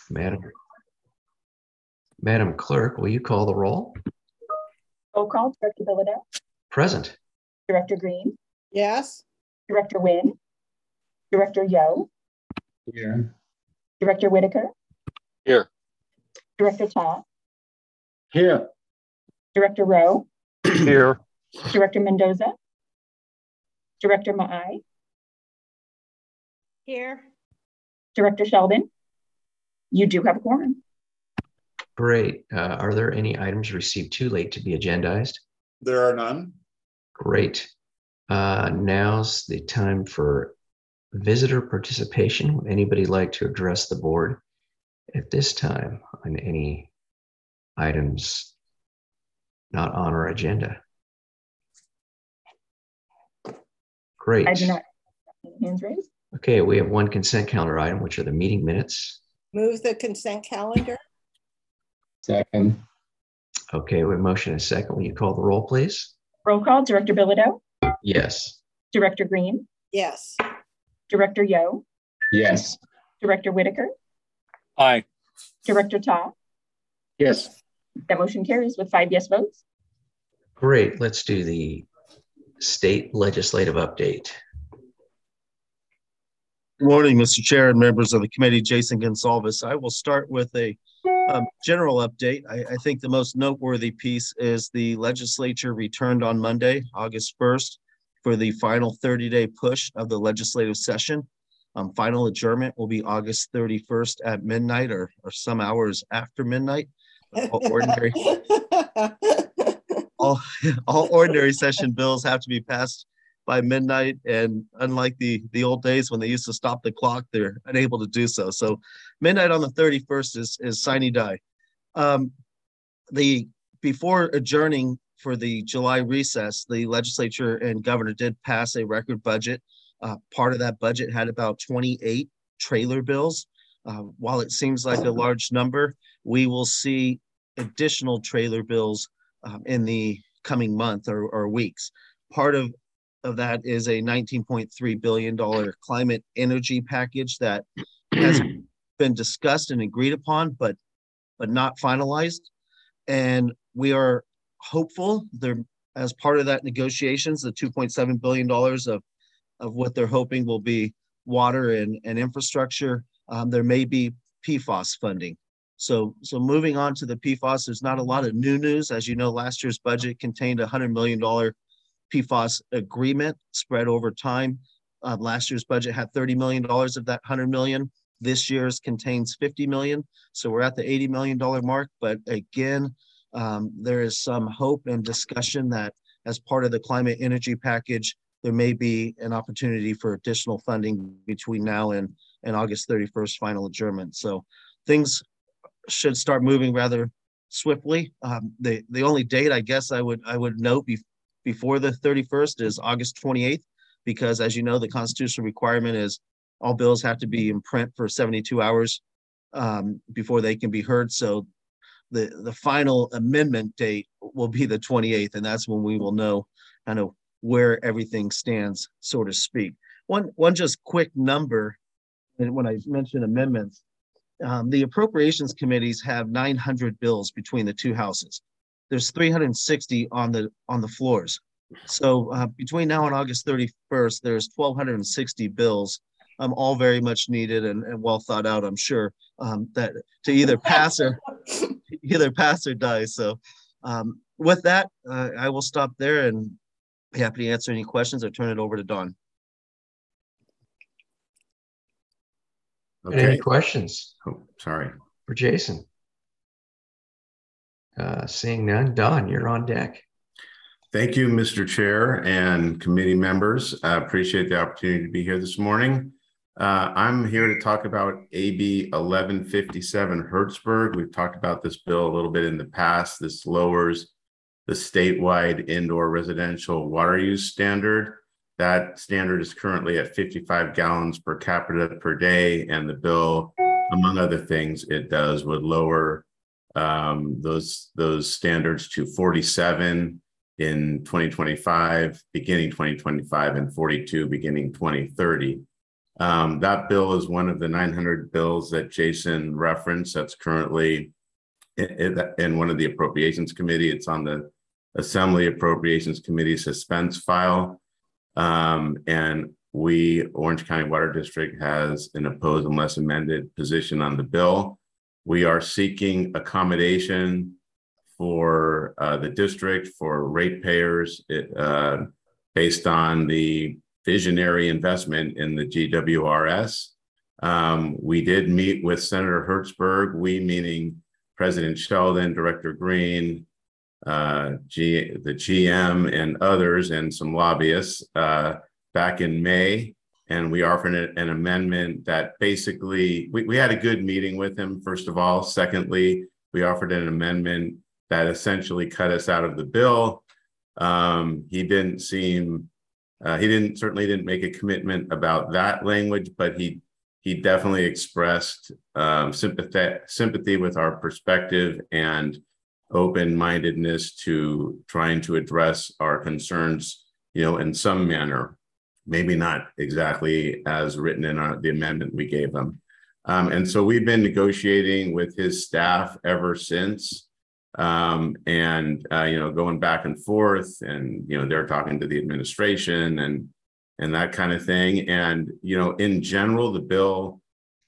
Madam Clerk, will you call the roll? Roll call. Director Bilodeau. Present. Director Green. Yes. Director Nguyen. Director Yo. Here. Director Whitaker. Here. Director Ta. Here. Director Rowe. Here. Director Mendoza. Director Maai. Here. Director Sheldon. You do have a quorum. Great. Are there any items received too late to be agendized? There are none. Great. Now's the time for visitor participation. Would anybody like to address the board at this time on any items not on our agenda? Great. I do not. Hands raised. Okay, we have one consent calendar item, which are the meeting minutes. Move the consent calendar. Second. Okay, we have a motion and a second. Will you call the roll, please? Roll call. Director Bilodeau. Yes. Director Green. Yes. Director Yo. Yes. Director Whitaker. Aye. Director Ta. Yes. That motion carries with 5 yes votes. Great. Let's do the state legislative update. Good morning, Mr. Chair and members of the committee. Jason Gonsalves. I will start with a general update. I think the most noteworthy piece is the legislature returned on Monday, August 1st, for the final 30-day push of the legislative session. Final adjournment will be August 31st at midnight or some hours after midnight. All ordinary session bills have to be passed by midnight, and unlike the old days when they used to stop the clock, they're unable to do so. So midnight on the 31st is sine die. Before adjourning for the July recess, the legislature and governor did pass a record budget. Part of that budget had about 28 trailer bills. While it seems like a large number, we will see additional trailer bills in the coming month or weeks. Part of that is a $19.3 billion climate energy package that has been discussed and agreed upon, but not finalized. And we are hopeful there, as part of that negotiations, the $2.7 billion of what they're hoping will be water and infrastructure. There may be PFAS funding. So moving on to the PFAS, there's not a lot of new news. As you know, last year's budget contained a $100 million PFAS agreement spread over time. Last year's budget had $30 million of that $100 million. This year's contains $50 million. So we're at the $80 million mark. But again, there is some hope and discussion that as part of the climate energy package, there may be an opportunity for additional funding between now and August 31st final adjournment. So things should start moving rather swiftly. The only date I guess I would note before the 31st is August 28th, because as you know, the constitutional requirement is all bills have to be in print for 72 hours before they can be heard. So the final amendment date will be the 28th, and that's when we will know kind of where everything stands, so to speak. One just quick number, and when I mention amendments, the appropriations committees have 900 bills between the two houses. There's 360 on the floors. So between now and August 31st, there's 1,260 bills, all very much needed and well thought out, I'm sure, that to either pass or die. So with that, I will stop there and be happy to answer any questions or turn it over to Don. Okay. Any questions? Oh, sorry. For Jason? Seeing none. Don, you're on deck. Thank you, Mr. Chair and committee members. I appreciate the opportunity to be here this morning. I'm here to talk about AB 1157 Hertzberg. We've talked about this bill a little bit in the past. This lowers the statewide indoor residential water use standard. That standard is currently at 55 gallons per capita per day, and the bill, among other things, would lower those standards to 47 in 2025, beginning 2025, and 42 beginning 2030. That bill is one of the 900 bills that Jason referenced that's currently in one of the Appropriations Committee. It's on the Assembly Appropriations Committee suspense file. And Orange County Water District, has an opposed unless amended position on the bill. We are seeking accommodation for the district, for ratepayers, based on the visionary investment in the GWRS. We did meet with Senator Hertzberg, we meaning President Sheldon, Director Green, the GM and others, and some lobbyists back in May. And we offered an amendment that basically, we had a good meeting with him, first of all. Secondly, we offered an amendment that essentially cut us out of the bill. He certainly didn't make a commitment about that language, but he definitely expressed sympathy with our perspective and open-mindedness to trying to address our concerns, in some manner, maybe not exactly as written in the amendment we gave him. And so we've been negotiating with his staff ever since, going back and forth, and they're talking to the administration and that kind of thing. And in general, the bill,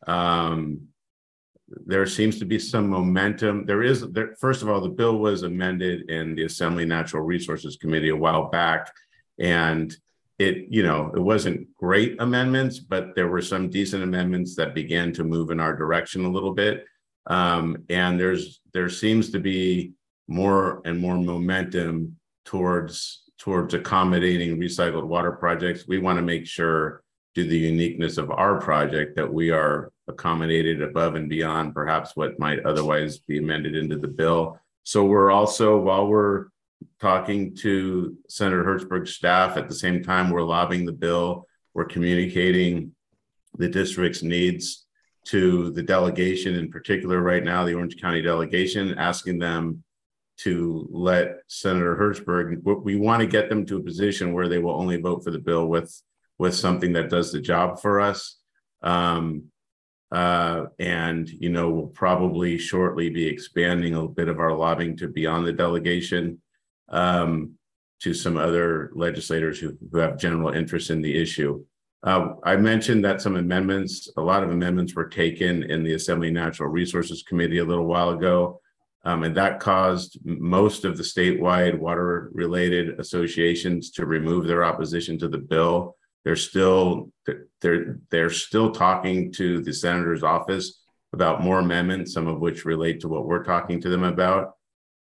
there seems to be some momentum. First of all, the bill was amended in the Assembly Natural Resources Committee a while back, and it wasn't great amendments, but there were some decent amendments that began to move in our direction a little bit. And there seems to be more and more momentum towards accommodating recycled water projects. We want to make sure, due to the uniqueness of our project, that we are accommodated above and beyond perhaps what might otherwise be amended into the bill. So we're also, while we're talking to Senator Hertzberg's staff, at the same time we're lobbying the bill, we're communicating the district's needs to the delegation, in particular right now, the Orange County delegation, asking them to let Senator Hertzberg, we want to get them to a position where they will only vote for the bill with something that does the job for us. We'll probably shortly be expanding a bit of our lobbying to beyond the delegation, to some other legislators who have general interest in the issue. I mentioned that a lot of amendments were taken in the Assembly Natural Resources Committee a little while ago. And that caused most of the statewide water-related associations to remove their opposition to the bill. They're still talking to the senator's office about more amendments, some of which relate to what we're talking to them about.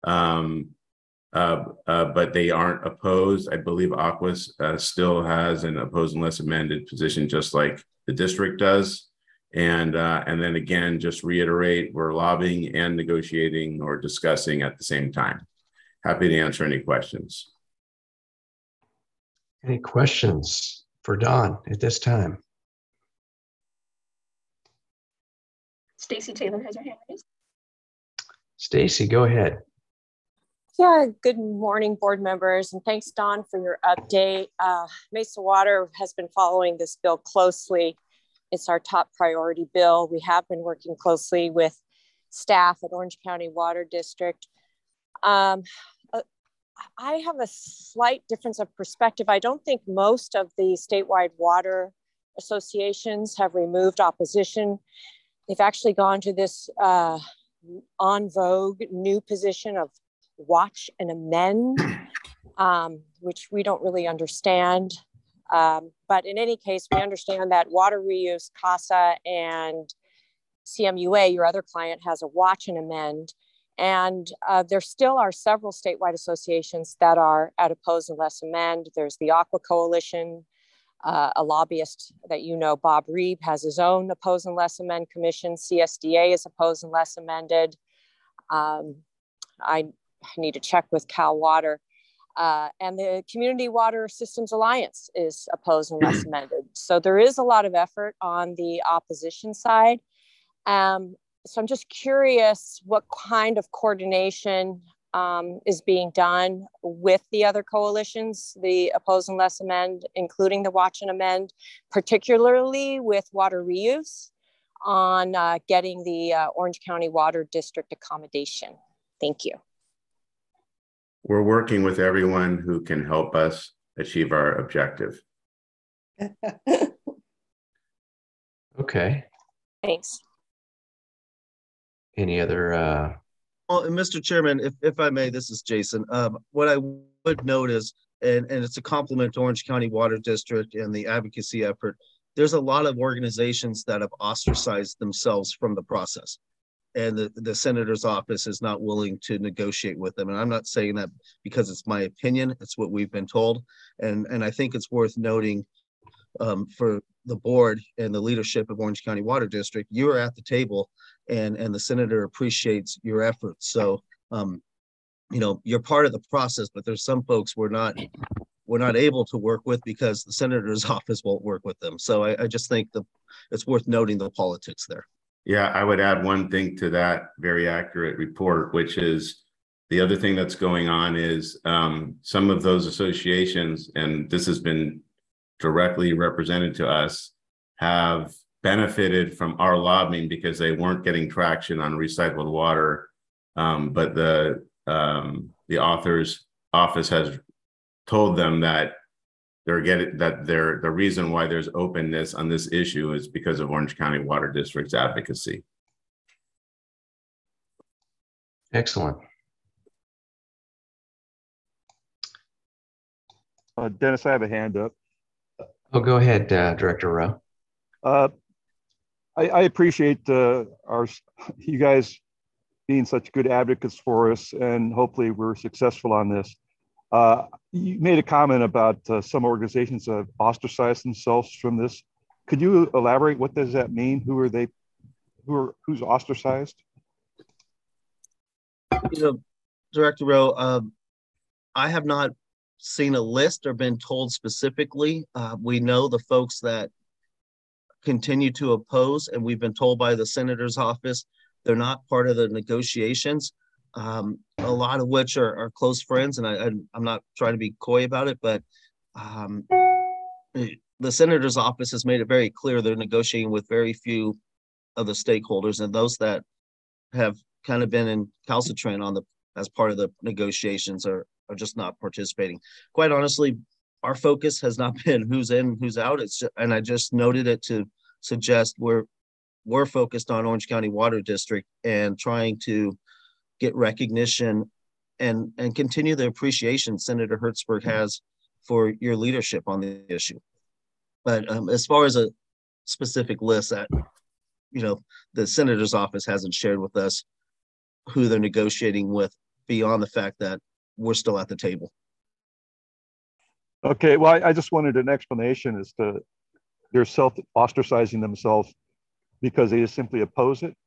But they aren't opposed. I believe Aquas still has an opposed unless amended position, just like the district does. And then again, just reiterate, we're lobbying and negotiating or discussing at the same time. Happy to answer any questions. Any questions for Don at this time? Stacy Taylor has her hand raised. Stacy, go ahead. Yeah, good morning, board members, and thanks, Don, for your update. Mesa Water has been following this bill closely. It's our top priority bill. We have been working closely with staff at Orange County Water District. I have a slight difference of perspective. I don't think most of the statewide water associations have removed opposition. They've actually gone to this en vogue new position of watch and amend, which we don't really understand. But in any case, we understand that Water Reuse, CASA, and CMUA, your other client, has a watch and amend. And there still are several statewide associations that are at oppose unless amend. There's the Aqua Coalition, a lobbyist that Bob Reeb, has his own oppose unless amend commission. CSDA is oppose unless amended. I need to check with Cal Water. And the Community Water Systems Alliance is opposed unless amended. So there is a lot of effort on the opposition side. So I'm just curious what kind of coordination is being done with the other coalitions, the Oppose and Less Amend, including the Watch and Amend, particularly with water reuse on getting the Orange County Water District accommodation. Thank you. We're working with everyone who can help us achieve our objective. Okay. Thanks. Any other? Well, and Mr. Chairman, if I may, this is Jason. What I would note is, and it's a compliment to Orange County Water District and the advocacy effort, there's a lot of organizations that have ostracized themselves from the process. And the senator's office is not willing to negotiate with them. And I'm not saying that because it's my opinion, it's what we've been told. And I think it's worth noting for the board and the leadership of Orange County Water District, you are at the table and the senator appreciates your efforts. So, you know, you're part of the process, but there's some folks we're not able to work with because the senator's office won't work with them. So I just think it's worth noting the politics there. Yeah, I would add one thing to that very accurate report, which is the other thing that's going on is some of those associations, and this has been directly represented to us, have benefited from our lobbying because they weren't getting traction on recycled water. But the author's office has told them that the reason why there's openness on this issue is because of Orange County Water District's advocacy. Excellent. Dennis, I have a hand up. Oh, go ahead, Director Rowe. I appreciate you guys being such good advocates for us, and hopefully we're successful on this. You made a comment about some organizations have ostracized themselves from this. Could you elaborate? What does that mean? Who are they? Who's ostracized? You know, Director Rowe, I have not seen a list or been told specifically. We know the folks that continue to oppose, and we've been told by the senator's office they're not part of the negotiations. A lot of which are close friends, and I'm not trying to be coy about it, but the senator's office has made it very clear they're negotiating with very few of the stakeholders, and those that have kind of been in calcitrant as part of the negotiations are just not participating. Quite honestly, our focus has not been who's in, who's out. And I just noted it to suggest we're focused on Orange County Water District and trying to get recognition and continue the appreciation Senator Hertzberg has for your leadership on the issue. But as far as a specific list that, you know, the senator's office hasn't shared with us who they're negotiating with beyond the fact that we're still at the table. Okay, well, I just wanted an explanation as to they're self-ostracizing themselves because they just simply oppose it.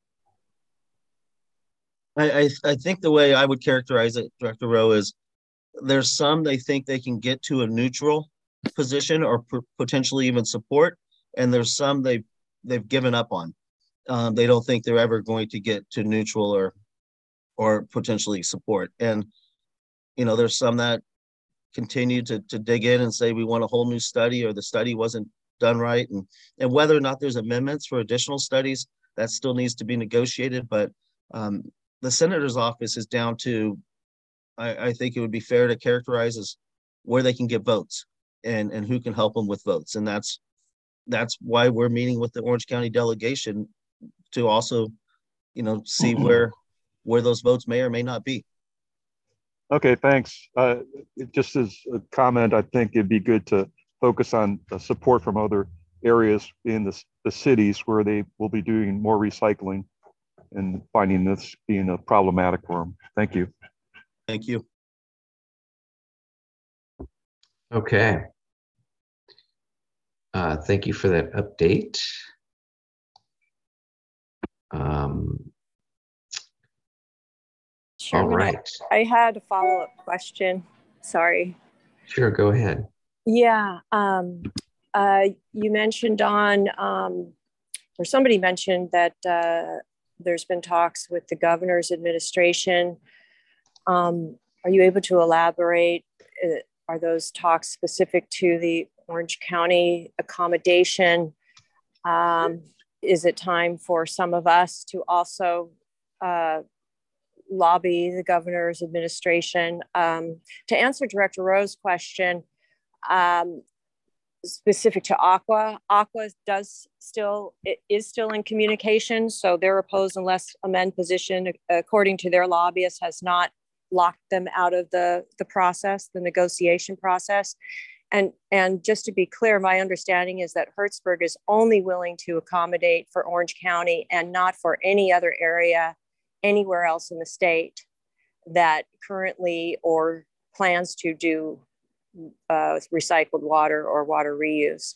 I think the way I would characterize it, Director Rowe, is there's some they think they can get to a neutral position or potentially even support, and there's some they've given up on. They don't think they're ever going to get to neutral or potentially support. And you know, there's some that continue to dig in and say we want a whole new study or the study wasn't done right, and whether or not there's amendments for additional studies that still needs to be negotiated. But the senator's office is down to, I think it would be fair to characterize as where they can get votes and who can help them with votes. And that's why we're meeting with the Orange County delegation to also, you know, see where those votes may or may not be. Okay, thanks. Just as a comment, I think it'd be good to focus on support from other areas in the cities where they will be doing more recycling and finding this being a problematic for them. Thank you. Thank you. Okay. Thank you for that update. Sure, all right. I had a follow-up question. Sorry. Sure, go ahead. Yeah. You mentioned or somebody mentioned that there's been talks with the governor's administration Are you able to elaborate? Are those talks specific to the Orange County accommodation? Is it time for some of us to also lobby the governor's administration? To answer Director Rowe's question, specific to Aqua is still in communication. So their opposed unless amend position, according to their lobbyists, has not locked them out of the process, the negotiation process. And just to be clear, my understanding is that Hertzberg is only willing to accommodate for Orange County and not for any other area anywhere else in the state that currently or plans to do recycled water or water reuse,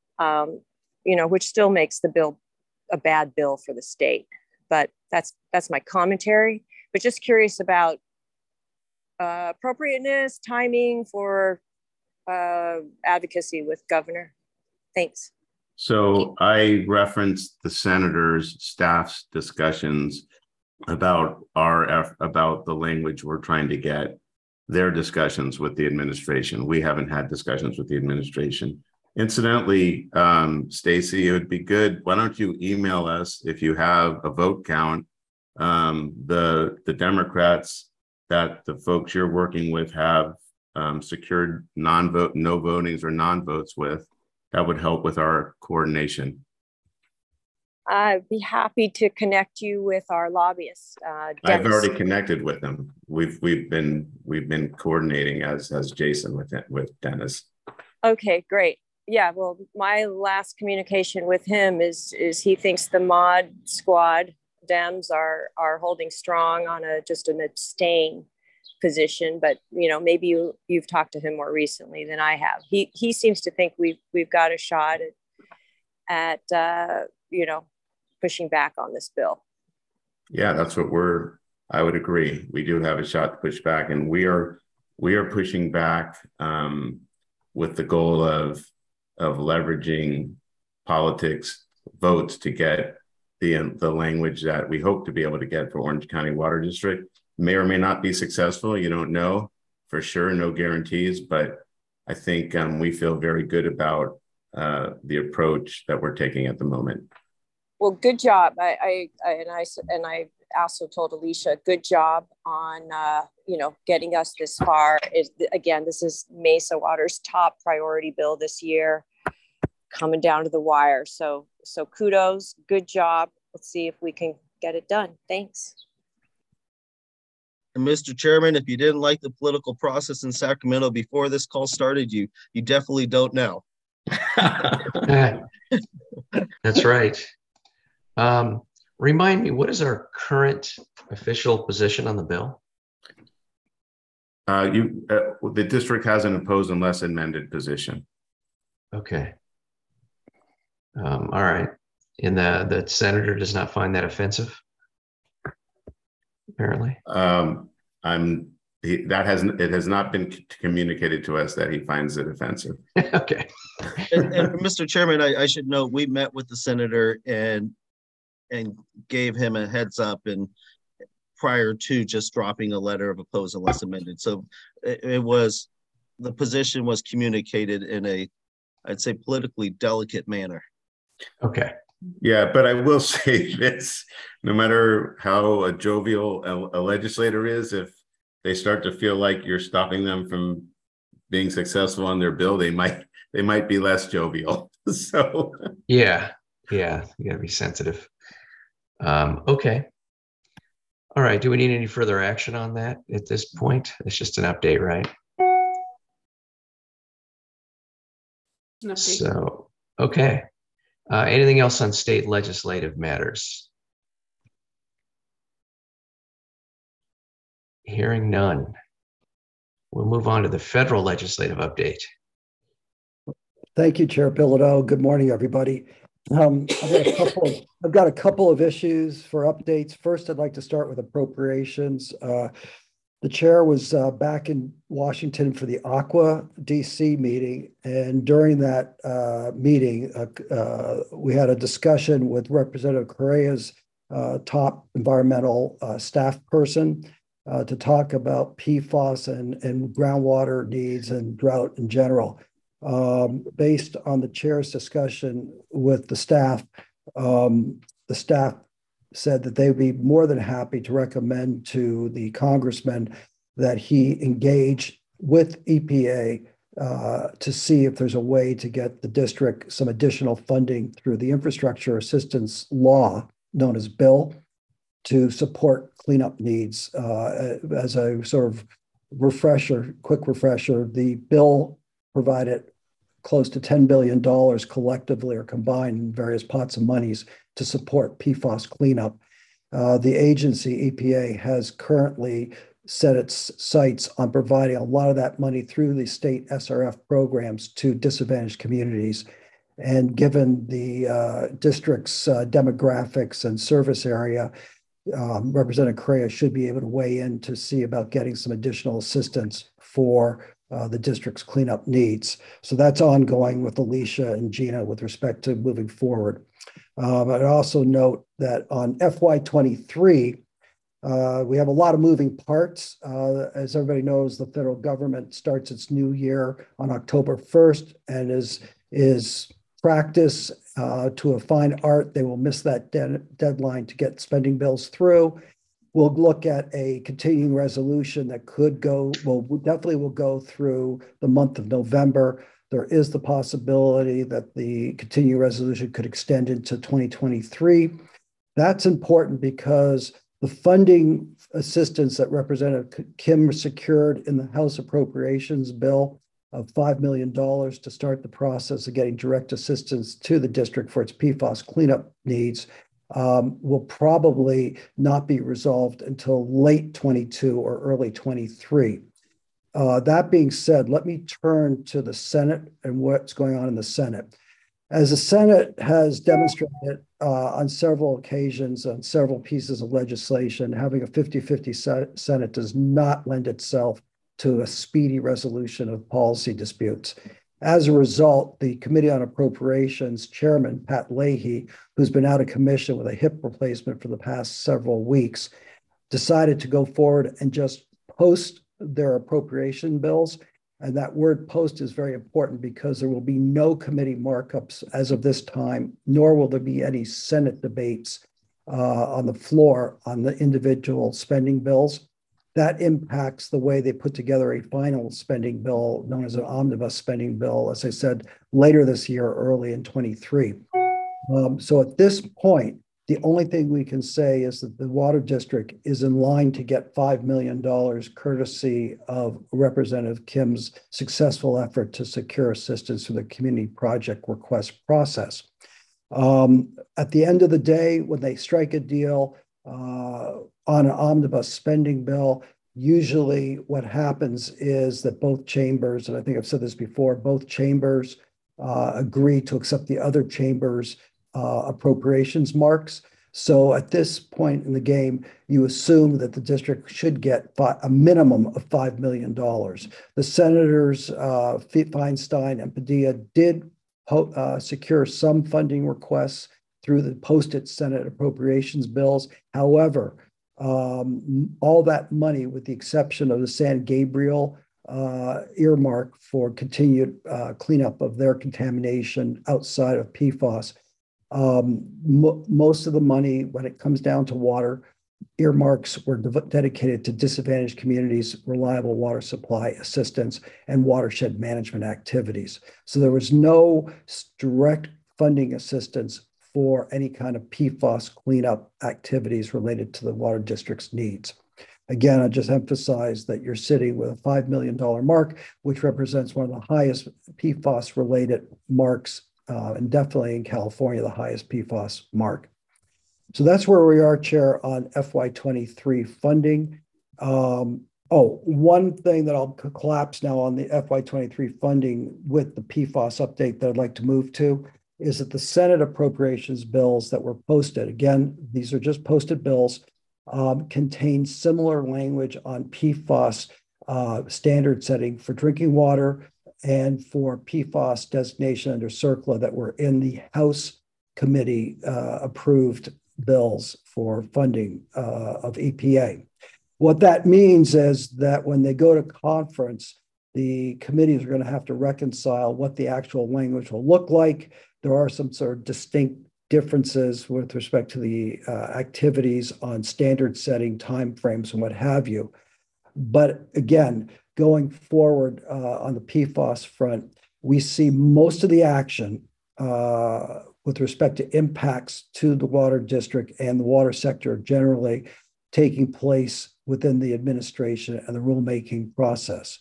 which still makes the bill a bad bill for the state. But that's my commentary. But just curious about appropriateness, timing for advocacy with governor. Thanks. So I referenced the senator's staff's discussions about the language we're trying to get, their discussions with the administration. We haven't had discussions with the administration. Incidentally, Stacy, it would be good. Why don't you email us if you have a vote count? The Democrats that the folks you're working with have secured no votings or non-votes with, that would help with our coordination. I'd be happy to connect you with our lobbyists. I've already connected with them. We've been coordinating as Jason with Dennis. Okay, great. Yeah, well, my last communication with him is he thinks the mod squad Dems are holding strong on just an abstain position, but maybe you've talked to him more recently than I have. He seems to think we've got a shot at pushing back on this bill. Yeah, that's what I would agree. We do have a shot to push back, and we are pushing back with the goal of leveraging politics votes to get the language that we hope to be able to get for Orange County Water District. May or may not be successful. You don't know for sure, no guarantees, but I think we feel very good about the approach that we're taking at the moment. Well, good job. I also told Alicia, good job on getting us this far. Again, this is Mesa Water's top priority bill this year, coming down to the wire. So kudos, good job. Let's see if we can get it done. Thanks. And Mr. Chairman, if you didn't like the political process in Sacramento before this call started, you definitely don't now. That's right. Remind me, what is our current official position on the bill? The district has an opposed unless amended position. Okay. All right. And the senator does not find that offensive, apparently. It has not been communicated to us that he finds it offensive. Okay. and Mr. Chairman, I should note we met with the senator and gave him a heads up and prior to just dropping a letter of opposed unless amended. So the position was communicated in I'd say politically delicate manner. Okay. Yeah, but I will say this, no matter how jovial a legislator is, if they start to feel like you're stopping them from being successful on their bill, they might be less jovial. So yeah, you gotta be sensitive. Okay. All right. Do we need any further action on that at this point? It's just an update, right? An update. So, okay. Anything else on state legislative matters? Hearing none. We'll move on to the federal legislative update. Thank you, Chair Bilodeau. Good morning, everybody. I've got a couple of issues for updates. First, I'd like to start with appropriations. The chair was back in Washington for the Aqua DC meeting, and during that meeting, we had a discussion with Representative Correa's top environmental staff person, to talk about PFAS and groundwater needs and drought in general. Based on the chair's discussion with the staff said that they would be more than happy to recommend to the congressman that he engage with EPA to see if there's a way to get the district some additional funding through the infrastructure assistance law known as BILL to support cleanup needs. As a sort of quick refresher, the bill provided close to $10 billion collectively or combined in various pots of monies to support PFAS cleanup. The agency, EPA, has currently set its sights on providing a lot of that money through the state SRF programs to disadvantaged communities. And given the district's demographics and service area, Representative Correa should be able to weigh in to see about getting some additional assistance for the district's cleanup needs. So that's ongoing with Alicia and Gina with respect to moving forward. I'd also note that on FY23, we have a lot of moving parts. As everybody knows, the federal government starts its new year on October 1st and is practice to a fine art. They will miss that deadline to get spending bills through. We'll look at a continuing resolution that could go, definitely will go through the month of November. There is the possibility that the continuing resolution could extend into 2023. That's important because the funding assistance that Representative Kim secured in the House Appropriations Bill of $5 million to start the process of getting direct assistance to the district for its PFAS cleanup needs will probably not be resolved until late 22 or early 23. That being said, let me turn to the Senate and what's going on in the Senate. As the Senate has demonstrated on several occasions on several pieces of legislation, having a 50-50 Senate does not lend itself to a speedy resolution of policy disputes. As a result, the Committee on Appropriations Chairman, Pat Leahy, who's been out of commission with a hip replacement for the past several weeks, decided to go forward and just post their appropriation bills. And that word post is very important because there will be no committee markups as of this time, nor will there be any Senate debates on the floor on the individual spending bills. That impacts the way they put together a final spending bill known as an omnibus spending bill, as I said, later this year, early in 23. So at this point, the only thing we can say is that the Water District is in line to get $5 million courtesy of Representative Kim's successful effort to secure assistance through the community project request process. At the end of the day, when they strike a deal on an omnibus spending bill, usually what happens is that both chambers, and I think I've said this before, both chambers agree to accept the other chamber's appropriations marks. So at this point in the game, you assume that the district should get a minimum of $5 million. The senators, Feinstein and Padilla, did secure some funding requests through the posted Senate appropriations bills. However, all that money, with the exception of the San Gabriel earmark for continued cleanup of their contamination outside of PFAS, most of the money, when it comes down to water, earmarks were dedicated to disadvantaged communities, reliable water supply assistance, and watershed management activities. So there was no direct funding assistance for any kind of PFAS cleanup activities related to the Water District's needs. Again, I just emphasize that you're sitting with a $5 million mark, which represents one of the highest PFAS-related marks, and definitely in California, the highest PFAS mark. So that's where we are, Chair, on FY23 funding. One thing that I'll collapse now on the FY23 funding with the PFAS update that I'd like to move to is that the Senate appropriations bills that were posted, again, these are just posted bills, contain similar language on PFAS standard setting for drinking water and for PFAS designation under CERCLA that were in the House committee approved bills for funding of EPA. What that means is that when they go to conference, the committees are going to have to reconcile what the actual language will look like. There are some sort of distinct differences with respect to the activities on standard setting timeframes and what have you. But again, going forward on the PFAS front, we see most of the action with respect to impacts to the water district and the water sector generally taking place within the administration and the rulemaking process.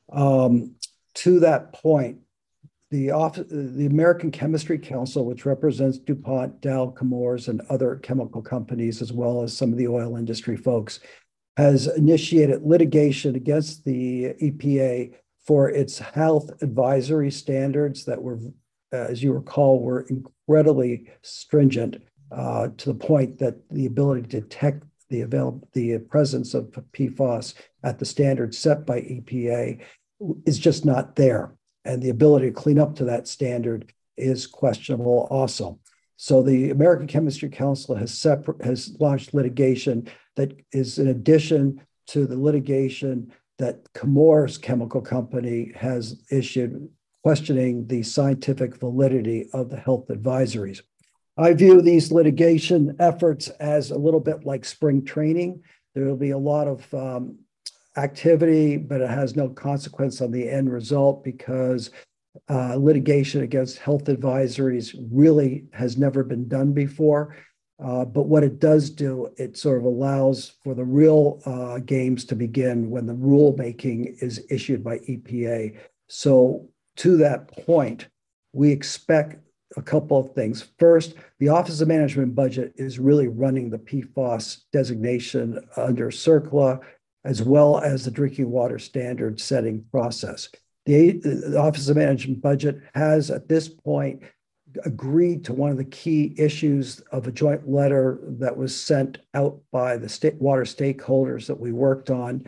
To that point, the American Chemistry Council, which represents DuPont, Dow, Chemours, and other chemical companies, as well as some of the oil industry folks, has initiated litigation against the EPA for its health advisory standards that were, as you recall, were incredibly stringent to the point that the ability to detect the presence of PFAS at the standards set by EPA is just not there. And the ability to clean up to that standard is questionable also. So the American Chemistry Council has launched litigation that is in addition to the litigation that Chemours Chemical Company has issued questioning the scientific validity of the health advisories. I view these litigation efforts as a little bit like spring training. There will be a lot of activity, but it has no consequence on the end result because litigation against health advisories really has never been done before. But what it does do, it sort of allows for the real games to begin when the rulemaking is issued by EPA. So to that point, we expect a couple of things. First, the Office of Management and Budget is really running the PFAS designation under CERCLA, as well as the drinking water standard setting process. The Office of Management and Budget has, at this point, agreed to one of the key issues of a joint letter that was sent out by the state water stakeholders that we worked on.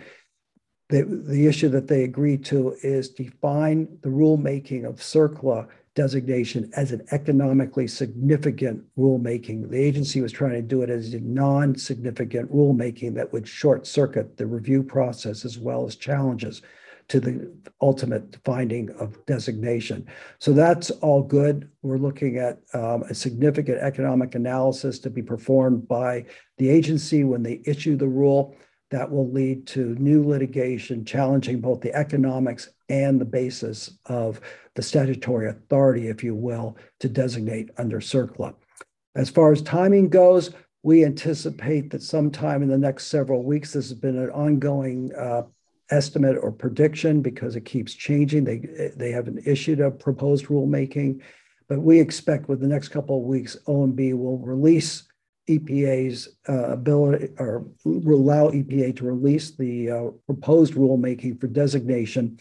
The issue that they agreed to is define the rulemaking of CERCLA designation as an economically significant rulemaking. The agency was trying to do it as a non-significant rulemaking that would short circuit the review process as well as challenges to the ultimate finding of designation. So that's all good. We're looking at a significant economic analysis to be performed by the agency when they issue the rule. That will lead to new litigation challenging both the economics and the basis of the statutory authority, if you will, to designate under CERCLA. As far as timing goes, we anticipate that sometime in the next several weeks, this has been an ongoing estimate or prediction because it keeps changing. They haven't issued a proposed rulemaking, but we expect with the next couple of weeks, OMB will release EPA's ability or will allow EPA to release the proposed rulemaking for designation,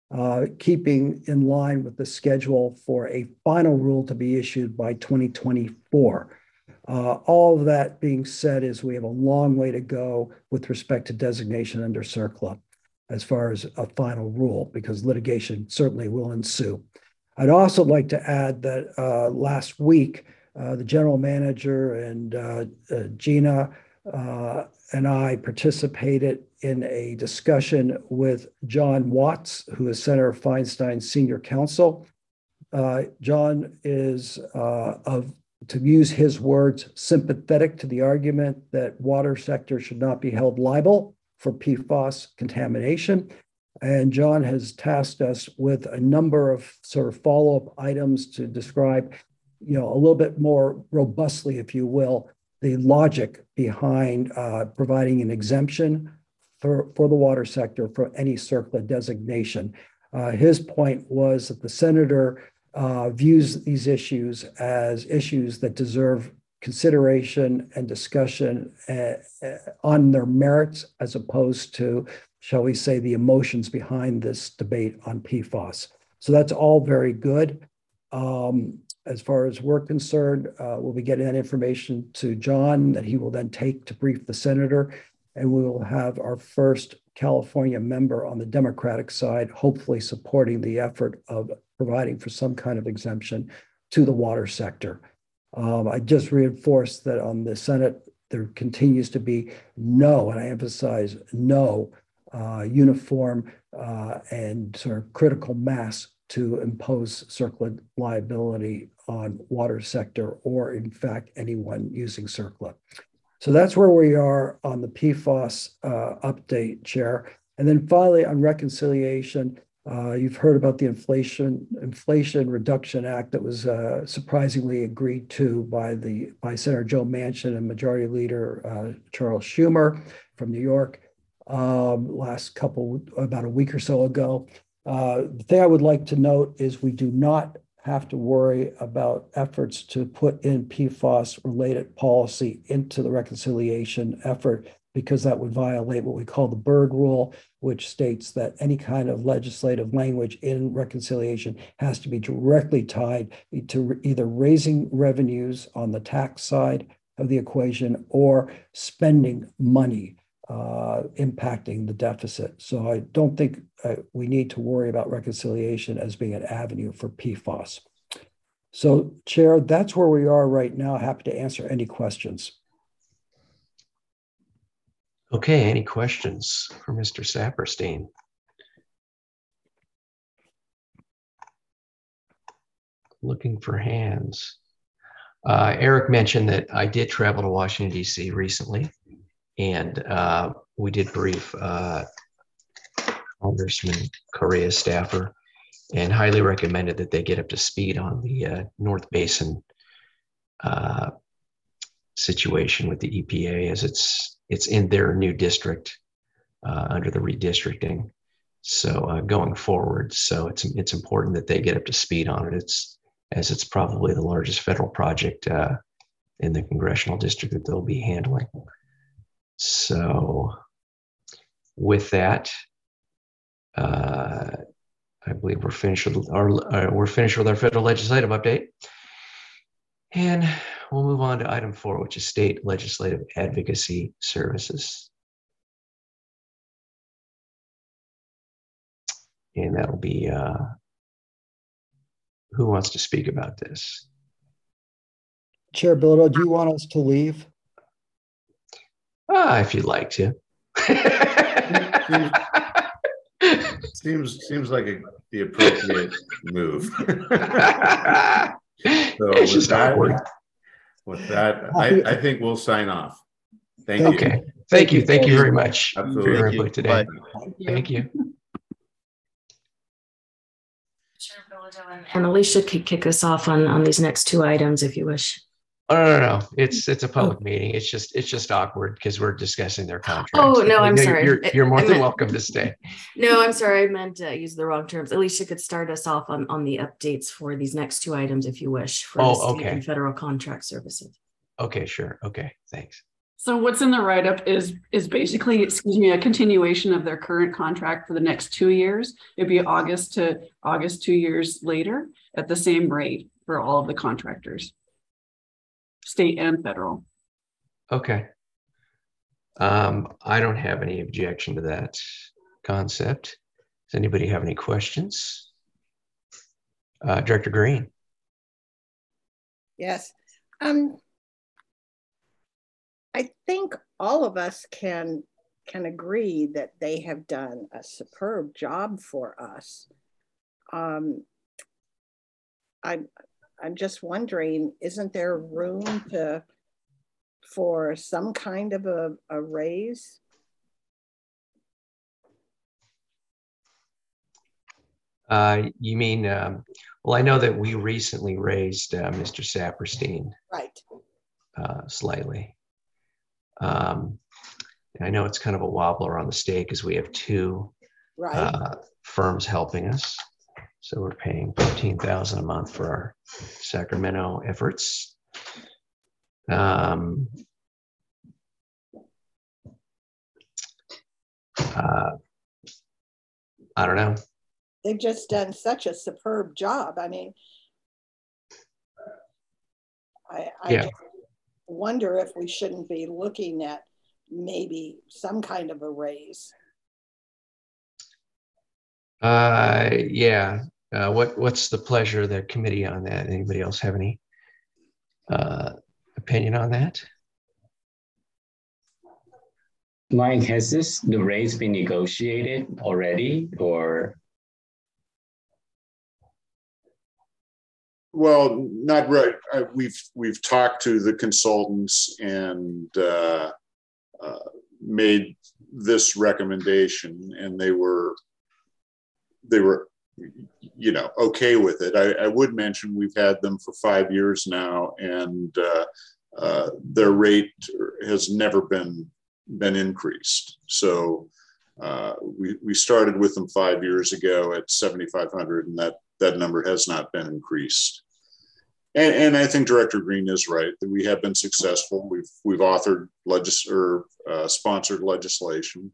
keeping in line with the schedule for a final rule to be issued by 2024. All of that being said is we have a long way to go with respect to designation under CERCLA as far as a final rule, because litigation certainly will ensue. I'd also like to add that last week, the general manager and Gina and I participated in a discussion with John Watts, who is Senator Feinstein's senior counsel. John is, to use his words, sympathetic to the argument that water sector should not be held liable for PFAS contamination. And John has tasked us with a number of sort of follow-up items to describe, a little bit more robustly, if you will, the logic behind providing an exemption for the water sector for any CERCLA designation. His point was that the senator views these issues as issues that deserve consideration and discussion on their merits, as opposed to, shall we say, the emotions behind this debate on PFAS. So that's all very good. As far as we're concerned, we'll be getting that information to John that he will then take to brief the senator, and we will have our first California member on the Democratic side, hopefully supporting the effort of providing for some kind of exemption to the water sector. I just reinforced that on the Senate there continues to be no, and I emphasize no, uniform and sort of critical mass to impose CERCLA liability on water sector or in fact anyone using CERCLA. So that's where we are on the PFAS update, Chair. And then finally on reconciliation, you've heard about the Inflation Reduction Act that was surprisingly agreed to by Senator Joe Manchin and Majority Leader Charles Schumer from New York about a week or so ago. The thing I would like to note is we do not have to worry about efforts to put in PFAS-related policy into the reconciliation effort, because that would violate what we call the Byrd Rule, which states that any kind of legislative language in reconciliation has to be directly tied to either raising revenues on the tax side of the equation or spending money impacting the deficit. So I don't think we need to worry about reconciliation as being an avenue for PFAS. So, Chair, that's where we are right now. Happy to answer any questions. Okay, any questions for Mr. Saperstein? Looking for hands. Eric mentioned that I did travel to Washington, D.C. recently, and we did brief Congressman Correa staffer and highly recommended that they get up to speed on the North Basin situation with the EPA, as it's in their new district under the redistricting. So going forward, so it's important that they get up to speed on it. It's probably the largest federal project in the congressional district that they'll be handling. So with that, I believe we're finished with our federal legislative update, and we'll move on to item 4, which is state legislative advocacy services. And that'll be, who wants to speak about this? Chair Bilodeau, do you want us to leave? If you'd like to. Seems like the appropriate move. So It's just awkward. With that, I think we'll sign off. Thank you. Okay. Thank you very much Absolutely. for your input today. Bye. Thank you. Chair Bilodeau and Alicia could kick us off on these next 2 items if you wish. Oh, no. It's a public meeting. It's just awkward because we're discussing their contracts. Oh, no, I'm sorry. You're more than welcome to stay. No, I'm sorry. I meant to use the wrong terms. Alicia could start us off on the updates for these next 2 items if you wish for the state and federal contract services. Okay, sure. Okay, thanks. So what's in the write-up is basically, a continuation of their current contract for the next 2 years. It'd be August to August 2 years later at the same rate for all of the contractors, state and federal. Okay. I don't have any objection to that concept. Does anybody have any questions? Director Green. Yes. I think all of us can agree that they have done a superb job for us. I'm just wondering, isn't there room for some kind of a raise? You mean, well, I know that we recently raised Mr. Saperstein. Right. Slightly. And I know it's kind of a wobbler on the state because we have 2 firms helping us. So we're paying $15,000 a month for our Sacramento efforts. I don't know. They've just done such a superb job. I mean, I just wonder if we shouldn't be looking at maybe some kind of a raise. What's the pleasure of the committee on that? Anybody else have any opinion on that? Mike, has the rates been negotiated already, or? Well, not right. We've talked to the consultants and made this recommendation, and they were okay with it. I would mention we've had them for 5 years now, and their rate has never been increased. So we started with them 5 years ago at 7,500, and that number has not been increased. And I think Director Green is right that we have been successful. We've authored sponsored legislation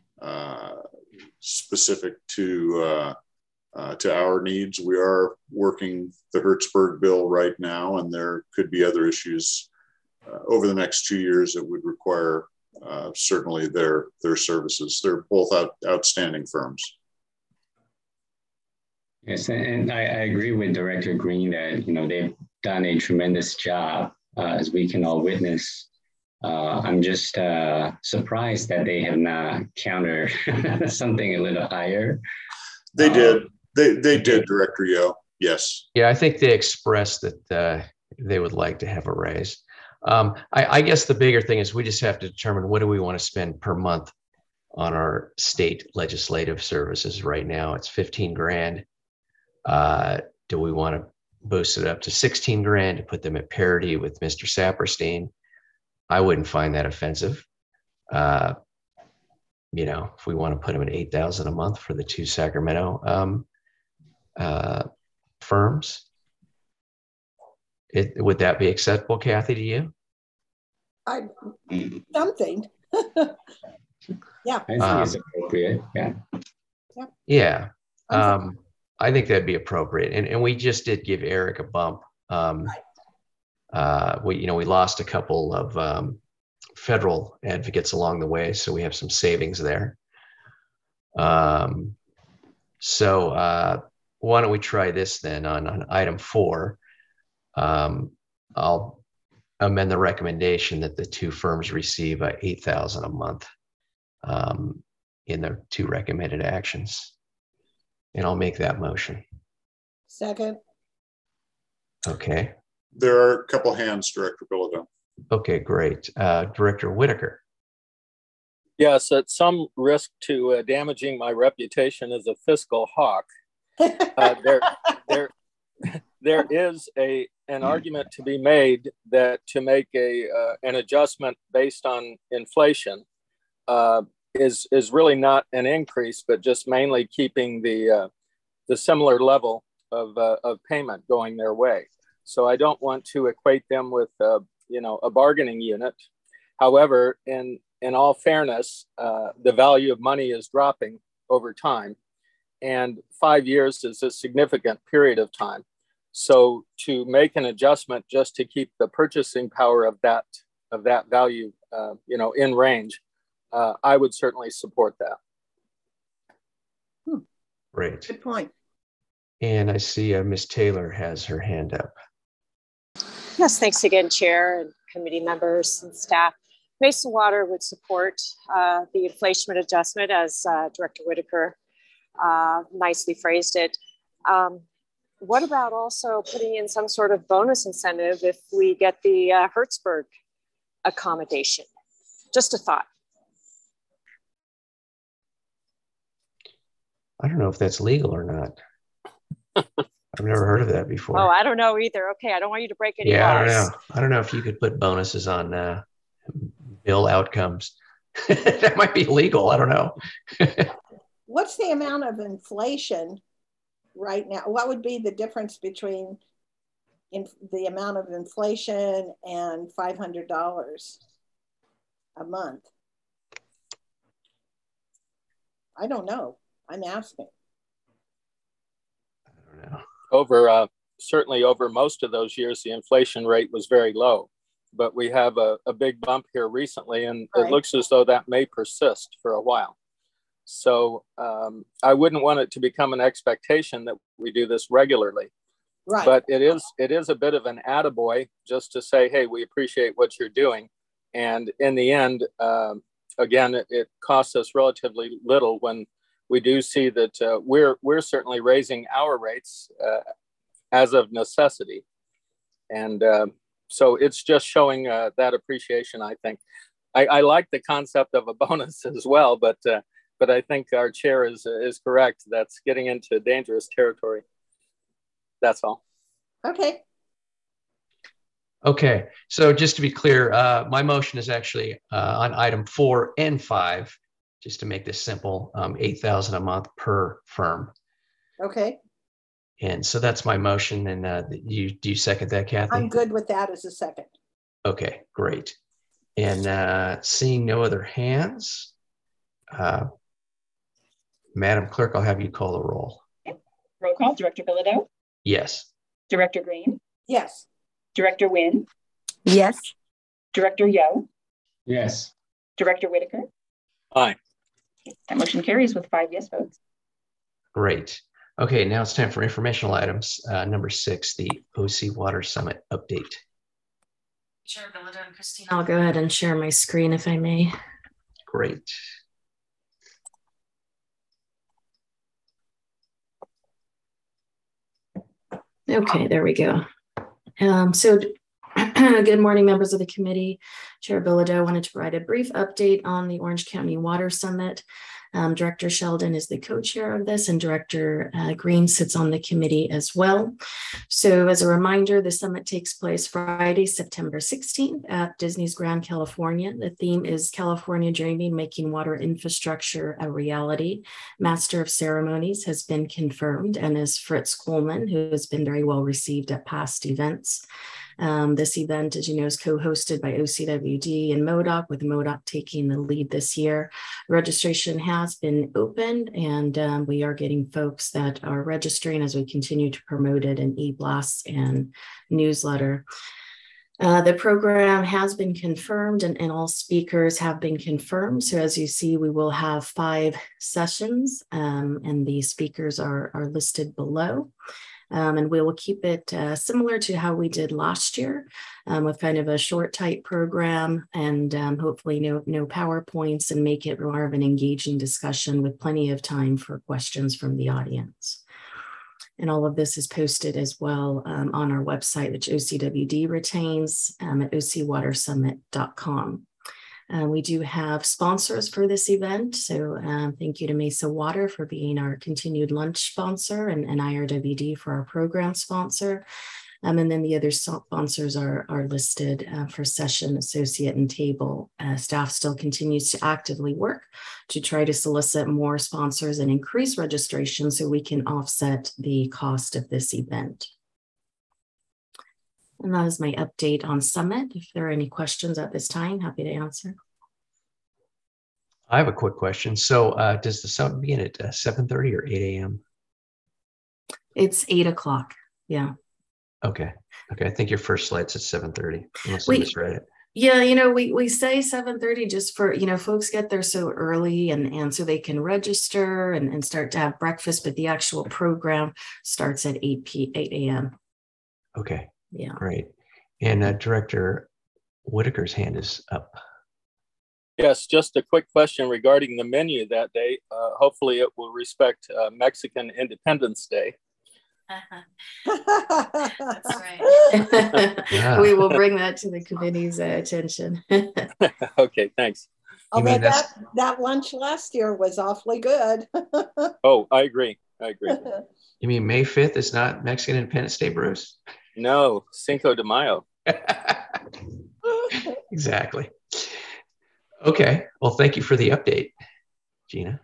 specific to our needs. We are working the Hertzberg bill right now, and there could be other issues over the next 2 years that would require certainly their services. They're both outstanding firms. Yes, and I agree with Director Green that they've done a tremendous job, as we can all witness. I'm just surprised that they have not countered something a little higher. They did. They did, Director Yo. Yes. Yeah, I think they expressed that they would like to have a raise. I guess the bigger thing is we just have to determine what do we want to spend per month on our state legislative services. Right now, it's 15 grand. Do we want to boost it up to 16 grand to put them at parity with Mr. Saperstein? I wouldn't find that offensive. If we want to put them at 8,000 a month for the two Sacramento firms, would that be acceptable, Kathy, to you? Something. Yeah. I think it's appropriate. Yeah. Yeah. I think that'd be appropriate. And we just did give Eric a bump. We lost a couple of federal advocates along the way, so we have some savings there. So why don't we try this then on item 4? I'll amend the recommendation that the two firms receive $8,000 a month in their two recommended actions. And I'll make that motion. Second. Okay. There are a couple hands, Director Bilodeau. Okay, great. Director Whitaker. Yes, at some risk to damaging my reputation as a fiscal hawk, there is an argument to be made that to make an adjustment based on inflation is really not an increase, but just mainly keeping the similar level of payment going their way. So I don't want to equate them with a bargaining unit. However, in all fairness, the value of money is dropping over time, and 5 years is a significant period of time. So to make an adjustment just to keep the purchasing power of that value, in range, I would certainly support that. Great. Good point. And I see Ms. Taylor has her hand up. Yes, thanks again, Chair and committee members and staff. Mesa Water would support the inflation adjustment, as Director Whitaker nicely phrased it. What about also putting in some sort of bonus incentive if we get the Hertzberg accommodation? Just a thought. I don't know if that's legal or not. I've never heard of that before. Oh, I don't know either. Okay, I don't want you to break any laws. I don't know. I don't know if you could put bonuses on bill outcomes. That might be legal. I don't know. What's the amount of inflation right now? What would be the difference between the amount of inflation and $500 a month? I don't know. I'm asking. I don't know. Certainly over most of those years, the inflation rate was very low, but we have a big bump here recently, and It looks as though that may persist for a while. So I wouldn't want it to become an expectation that we do this regularly. Right. But it is a bit of an attaboy just to say, hey, we appreciate what you're doing. And in the end, again, it costs us relatively little when we do see that we're certainly raising our rates as of necessity. And so it's just showing that appreciation, I think. I like the concept of a bonus as well, but I think our chair is correct. That's getting into dangerous territory. That's all. Okay. Okay, so just to be clear, my motion is actually on item 4 and 5, just to make this simple, $8,000 a month per firm. Okay. And so that's my motion. And do you second that, Kathy? I'm good with that as a second. Okay, great. And seeing no other hands, Madam Clerk, I'll have you call the roll. Okay. Roll call. Director Bilodeau? Yes. Director Green? Yes. Director Nguyen? Yes. Director Yo? Yes. Director Whitaker? Aye. That motion carries with 5 yes votes. Great. Okay, now it's time for informational items. Number 6, the OC Water Summit update. Chair Bilodeau and Christine, I'll go ahead and share my screen if I may. Great. Okay, there we go. So good morning, members of the committee. Chair Bilodeau wanted to provide a brief update on the Orange County Water Summit. Director Sheldon is the co-chair of this, and Director Green sits on the committee as well. So as a reminder, the summit takes place Friday, September 16th at Disney's Grand California. The theme is California Dreaming, Making Water Infrastructure a Reality. Master of Ceremonies has been confirmed and is Fritz Coleman, who has been very well received at past events. This event, as you know, is co-hosted by OCWD and MODOC, with MODOC taking the lead this year. Registration has been opened, and we are getting folks that are registering as we continue to promote it in e-blasts and newsletter. The program has been confirmed, and all speakers have been confirmed. So as you see, we will have 5 sessions, and the speakers are listed below. And we will keep it similar to how we did last year, with kind of a short, tight program, and hopefully no PowerPoints, and make it more of an engaging discussion with plenty of time for questions from the audience. And all of this is posted as well on our website, which OCWD retains at ocwatersummit.com. We do have sponsors for this event. So thank you to Mesa Water for being our continued lunch sponsor, and IRWD for our program sponsor. And then the other sponsors are listed for session, associate, and table. Staff still continues to actively work to try to solicit more sponsors and increase registration so we can offset the cost of this event. And that is my update on Summit. If there are any questions at this time, happy to answer. I have a quick question. So does the summit begin at 7:30 or 8 a.m.? It's 8 o'clock. Yeah. Okay. I think your first slide's at 7:30, unless I misread it. Yeah, you know, we say 7:30 just for, you know, folks get there so early and so they can register and start to have breakfast, but the actual program starts at 8 a.m. Okay. Yeah. Great. And Director Whitaker's hand is up. Yes, just a quick question regarding the menu that day. Hopefully it will respect Mexican Independence Day. That's right. Yeah. We will bring that to the committee's attention. Okay, thanks. Although that lunch last year was awfully good. Oh, I agree. You mean May 5th is not Mexican Independence Day, Bruce? No, Cinco de Mayo. Exactly. Okay. Well, thank you for the update, Gina.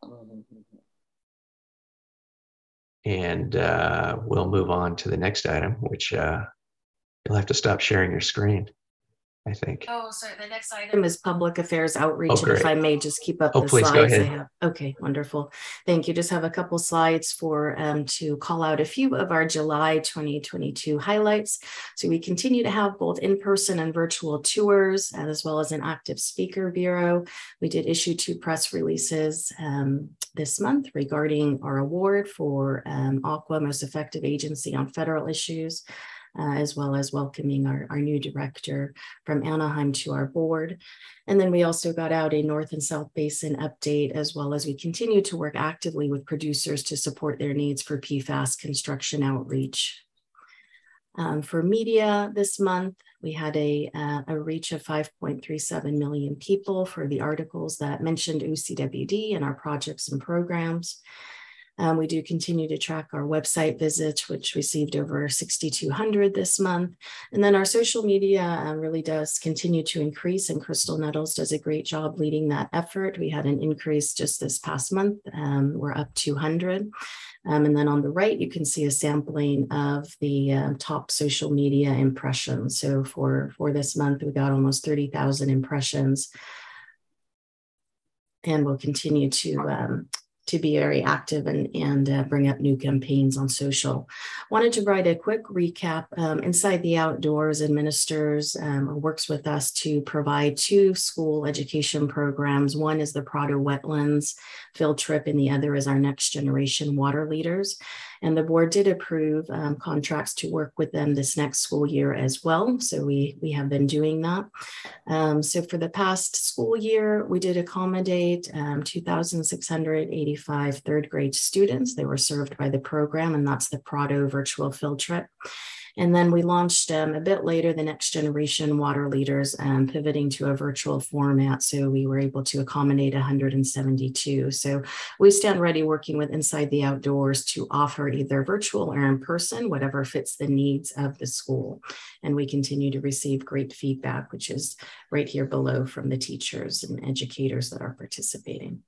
And we'll move on to the next item, which you'll have to stop sharing your screen, I think. Oh, sorry. The next item is public affairs outreach. And if I may just keep up the please, slides go ahead. I have. Okay, wonderful. Thank you. Just have a couple slides for to call out a few of our July 2022 highlights. So we continue to have both in-person and virtual tours, as well as an active speaker bureau. We did issue 2 press releases this month regarding our award for ACWA, Most Effective Agency on Federal Issues. as well as welcoming our new director from Anaheim to our board. And then we also got out a North and South Basin update, as well as we continue to work actively with producers to support their needs for PFAS construction outreach. For media this month, we had a reach of 5.37 million people for the articles that mentioned OCWD and our projects and programs. We do continue to track our website visits, which received over 6,200 this month. And then our social media really does continue to increase, and Crystal Nettles does a great job leading that effort. We had an increase just this past month. We're up 200. And then on the right, you can see a sampling of the top social media impressions. So for this month, we got almost 30,000 impressions, and we'll continue to be very active and bring up new campaigns on social. Wanted to provide a quick recap. Inside the Outdoors administers or works with us to provide 2 school education programs. One is the Prado Wetlands field trip, and the other is our Next Generation Water Leaders. And the board did approve contracts to work with them this next school year as well. So we have been doing that. So for the past school year, we did accommodate 2,685 third grade students. They were served by the program, and that's the Prado virtual field trip. And then we launched a bit later the Next Generation Water Leaders, pivoting to a virtual format. So we were able to accommodate 172. So we stand ready working with Inside the Outdoors to offer either virtual or in person, whatever fits the needs of the school. And we continue to receive great feedback, which is right here below from the teachers and educators that are participating.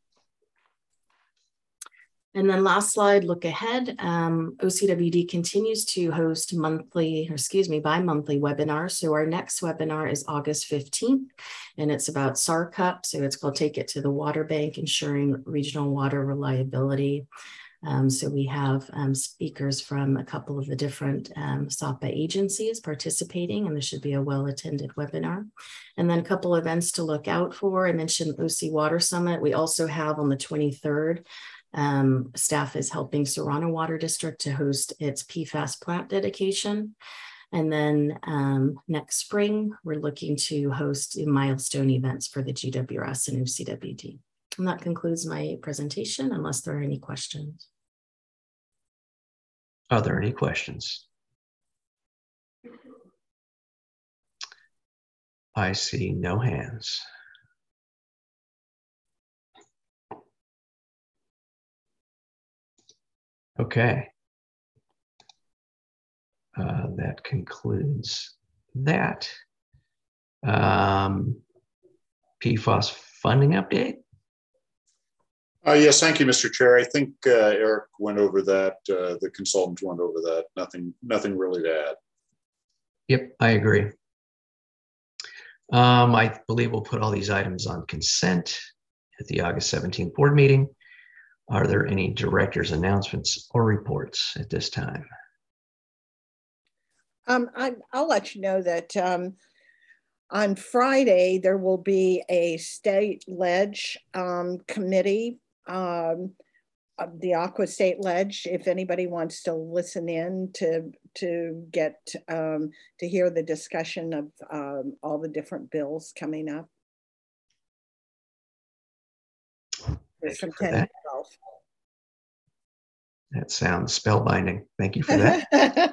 And then last slide, look ahead. OCWD continues to host bi-monthly webinars. So our next webinar is August 15th, and it's about SARCUP. So it's called Take It to the Water Bank, Ensuring Regional Water Reliability. So we have speakers from a couple of the different SAPA agencies participating, and this should be a well-attended webinar. And then a couple events to look out for. I mentioned OC Water Summit. We also have on the 23rd, staff is helping Serrano Water District to host its PFAS plant dedication. And then next spring, we're looking to host milestone events for the GWS and OCWD. And that concludes my presentation, unless there are any questions. Are there any questions? I see no hands. Okay. That concludes that. PFAS funding update? Yes, thank you, Mr. Chair. I think Eric went over that. The consultant went over that. Nothing really to add. Yep, I agree. I believe we'll put all these items on consent at the August 17th board meeting. Are there any directors' announcements or reports at this time? I'll let you know that on Friday, there will be a state ledge committee, the Aqua State Ledge. If anybody wants to listen in to get to hear the discussion of all the different bills coming up. It's from 10 to 12. That sounds spellbinding. Thank you for that.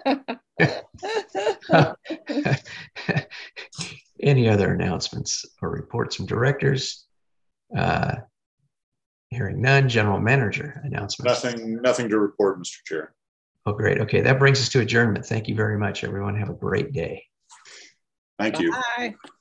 Any other announcements or reports from directors? Hearing none. General manager announcements. Nothing to report, Mr. Chair. Oh, great. Okay, that brings us to adjournment. Thank you very much, everyone. Have a great day. Thank you. Bye.